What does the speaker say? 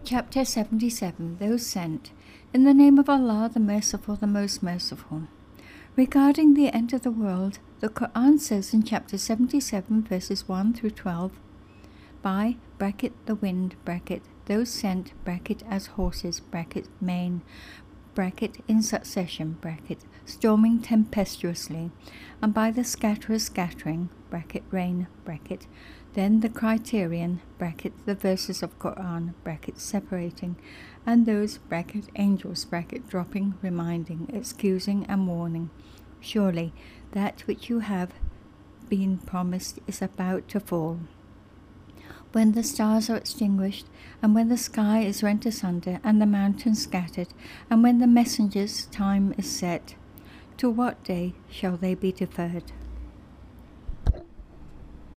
Chapter 77 Those Sent. In the name of Allah, the Merciful, the Most Merciful. Regarding the end of the world, the Quran says in chapter 77 verses 1 through 12, by (the wind) those sent (as horses) mane (in succession) storming tempestuously, and by the scatterers scattering (rain), then the criterion (the verses of Quran) separating, and those angels dropping, reminding, excusing, and warning. Surely that which you have been promised is about to fall. When the stars are extinguished, and when the sky is rent asunder, and the mountains scattered, and when the messenger's time is set, to what day shall they be deferred?